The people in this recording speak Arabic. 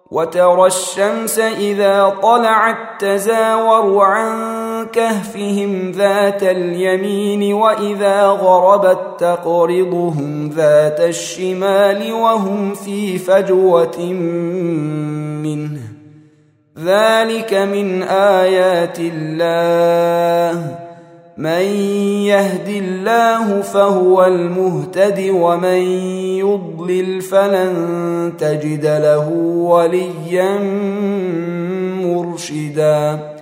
وترى الشمس إذا طلعت تزاور عن كهفهم ذات اليمين وإذا غربت تقرضهم ذات الشمال وهم في فجوة منه. ذلك من آيات الله، من يهد الله فهو المهتد ومن يضلل فلن تجد له وليا مرشدا.